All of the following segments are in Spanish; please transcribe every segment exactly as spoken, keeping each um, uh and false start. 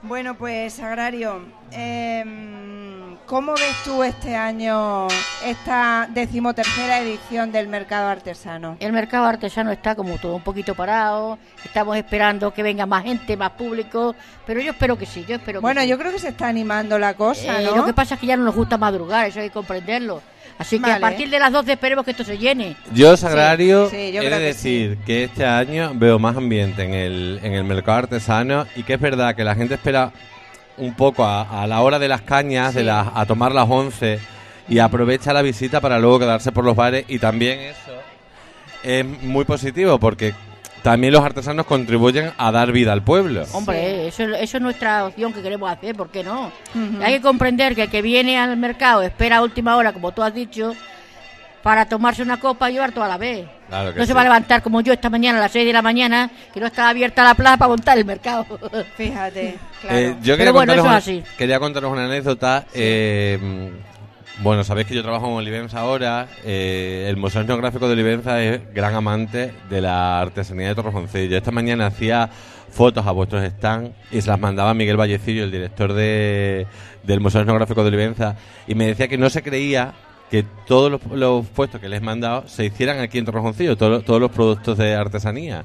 Bueno, pues, Sagrario, eh, ¿cómo ves tú este año esta decimotercera edición del mercado artesano? El mercado artesano está como todo un poquito parado, estamos esperando que venga más gente, más público, pero yo espero que sí, yo espero que Bueno, sí. yo creo que se está animando la cosa, eh, ¿no? Lo que pasa es que ya no nos gusta madrugar, eso hay que comprenderlo. Así que Vale. a partir de las doce esperemos que esto se llene. Yo, Sagrario, Sí, sí, yo he de creo que decir sí. que este año veo más ambiente en el, en el mercado artesano y que es verdad que la gente espera un poco a, a la hora de las cañas, Sí. de las, a tomar las once y aprovecha la visita para luego quedarse por los bares, y también eso es muy positivo porque también los artesanos contribuyen a dar vida al pueblo. Hombre, eso, eso es nuestra opción que queremos hacer, ¿por qué no? Ujú. Hay que comprender que el que viene al mercado espera a última hora, como tú has dicho, para tomarse una copa y llevar toda la vez. Claro que No sí. se va a levantar como yo esta mañana a las seis de la mañana, que no estaba abierta la plaza para montar el mercado. Fíjate, claro. Eh, yo Pero quería, bueno, contaros eso una, es así. quería contaros una anécdota. eh, bueno, sabéis que yo trabajo en Olivenza ahora. eh, el Museo Etnográfico de Olivenza es gran amante de la artesanía de Torrejoncillo. Esta mañana hacía fotos a vuestros stands y se las mandaba Miguel Vallecillo, el director de, del Museo Etnográfico de Olivenza, y me decía que no se creía que todos los, los puestos que les he mandado se hicieran aquí en Torrejoncillo, todos, todos los productos de artesanía.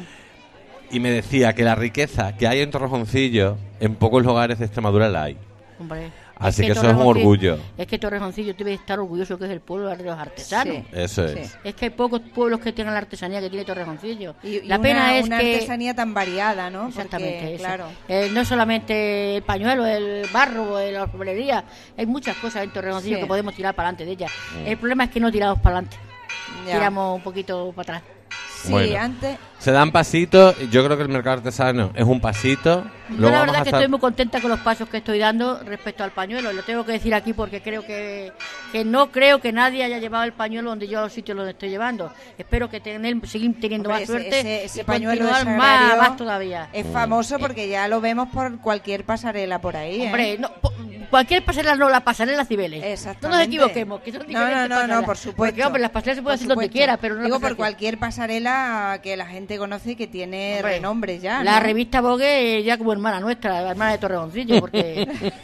Ujú. Y me decía que la riqueza que hay en Torrejoncillo, en pocos lugares de Extremadura la hay. Hombre, Así que eso es un Torrejoncillo- orgullo. Es que Torrejoncillo debe estar orgulloso que es el pueblo de los artesanos. Sí. Eso Sí. es. Es que hay pocos pueblos que tengan la artesanía que tiene Torrejoncillo. Y, y la una, pena es una que... artesanía tan variada, ¿no? Exactamente, Porque, eso. claro. Eh, no solamente el pañuelo, el barro, eh, la orfebrería, hay muchas cosas en Torrejoncillo Sí. que podemos tirar para adelante de ellas. El problema es que no tiramos para adelante, Ya. tiramos un poquito para atrás. Sí, Bueno. antes... Se dan pasitos. Yo creo que el mercado artesano es un pasito. Yo Luego la vamos verdad a que estar- estoy muy contenta con los pasos que estoy dando respecto al pañuelo. Lo tengo que decir aquí porque creo que, que no creo que nadie haya llevado el pañuelo donde yo a los sitios donde estoy llevando. Espero que tener, seguir teniendo Hombre, más ese- suerte ese- ese y pañuelo de continuar más, Sagrario más todavía. Es famoso porque ya lo vemos por cualquier pasarela por ahí, ¿eh? Hombre, no, po- cualquier pasarela no, la pasarela Cibeles. No nos Exactamente. equivoquemos, que son No, diferentes no, no, pasarelas. no, por supuesto. Porque, hombre, las pasarelas se pueden Por hacer donde supuesto. quiera, pero no Digo las por pasarelas. cualquier pasarela que la gente conoce y que tiene Hombre, renombre ya, La ¿no? revista Vogue eh, ya como hermana nuestra, la hermana de Torrejoncillo, porque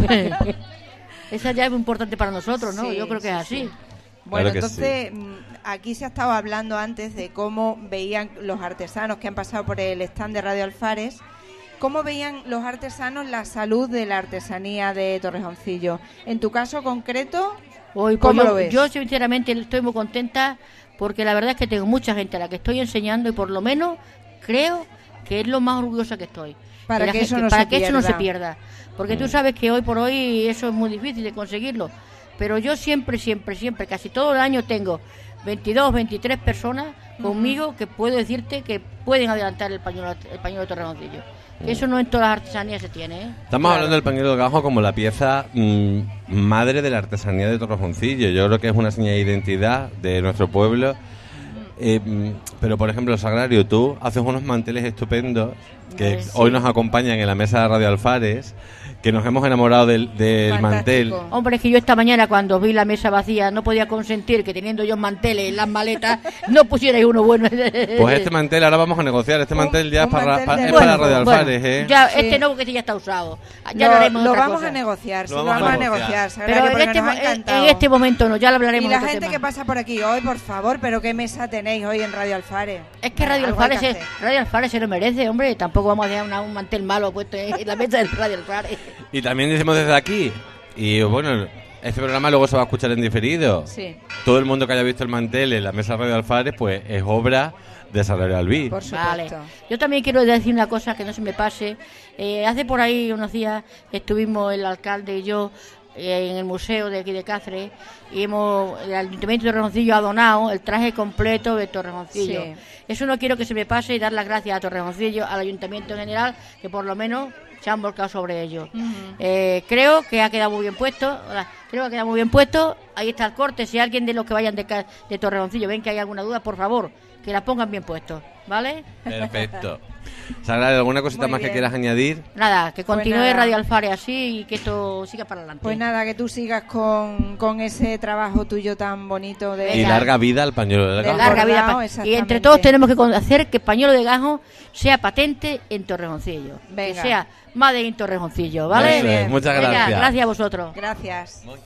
esa ya es muy importante para nosotros, ¿no? Sí, Yo creo que sí, es así. sí. Bueno, Claro que entonces, mm, aquí se ha estado hablando antes de cómo veían los artesanos que han pasado por el stand de Radio Alfares, cómo veían los artesanos la salud de la artesanía de Torrejoncillo. En tu caso concreto, Hoy, pues, ¿cómo yo, lo ves? yo sinceramente estoy muy contenta porque la verdad es que tengo mucha gente a la que estoy enseñando y por lo menos creo que es lo más orgullosa que estoy. Para la que gente- eso no para se que eso no se pierda. pierda. Porque tú sabes que hoy por hoy eso es muy difícil de conseguirlo. Pero yo siempre, siempre, siempre, casi todo el año tengo veintidós, veintitrés personas conmigo que puedo decirte que pueden adelantar el pañuelo, el pañuelo de Torrejoncillo. Que eso no en todas las artesanías se tiene, ¿eh? Estamos hablando del pañuelo de gajo como la pieza mm, madre de la artesanía de Torrejoncillo. Yo creo que es una señal de identidad de nuestro pueblo. Eh, mm, pero, por ejemplo, Sagrario, tú haces unos manteles estupendos que Eh, sí. hoy nos acompañan en la mesa de Radio Alfares, que nos hemos enamorado del, del Fantástico. mantel. Hombre, es que yo esta mañana cuando vi la mesa vacía no podía consentir que teniendo yo manteles en las maletas no pusierais uno bueno. Pues este mantel, ahora vamos a negociar. Este Un- mantel ya un es para, mantel pa- de es lujo. para Radio Alfares, bueno, ¿eh? ya, Sí. este no, porque este ya está usado. Ya lo, lo haremos lo otra vamos cosa. a negociar, sí, Lo lo vamos vamos a a negociar. negociar, Sagrario, Pero en porque este, nos ha mo- en, encantado. en este momento no, ya lo hablaremos Y en la otro gente tema. que pasa por aquí hoy, por favor, pero qué mesa tenéis hoy en Radio Alfares. Es que Radio Algo hay Alfares, que es- hacer. Radio Alfares se lo merece, hombre. Tampoco vamos a dejar una- un mantel malo puesto en la mesa del Radio Alfares. Y también decimos desde aquí, y bueno, este programa luego se va a escuchar en diferido. Sí, Todo el mundo que haya visto el mantel en la mesa de Radio Alfares, pues es obra de Sagrario Albí. por Vale. supuesto. Yo también quiero decir una cosa que no se me pase. Eh, hace por ahí unos días estuvimos el alcalde y yo eh, en el museo de aquí de Cáceres y hemos, el Ayuntamiento de Torrejoncillo ha donado el traje completo de Torrejoncillo. Sí. Eso no quiero que se me pase y dar las gracias a Torrejoncillo, al Ayuntamiento en general, que por lo menos se han volcado sobre ello. Eh, creo que ha quedado muy bien puesto. Hola, creo que ha quedado muy bien puesto. Ahí está el corte. Si alguien de los que vayan de, Ca- de Torrejoncillo ven que hay alguna duda, por favor, que la pongan bien puesto, ¿vale? Perfecto. Sagrario, ¿alguna cosita Muy más que bien. quieras añadir? Nada, que Pues continúe nada. Radio Alfare así y que esto siga para adelante. Pues nada, que tú sigas con, con ese trabajo tuyo tan bonito de... Y larga vida al pañuelo de De gajo. Larga vida. Bordado, pa- y exactamente. entre todos tenemos que con- hacer que Pañuelo de Gajo sea patente en Torrejoncillo. Venga. Que sea Made in Torrejoncillo, ¿vale? Eso es, muchas Venga, gracias. gracias a vosotros. Gracias.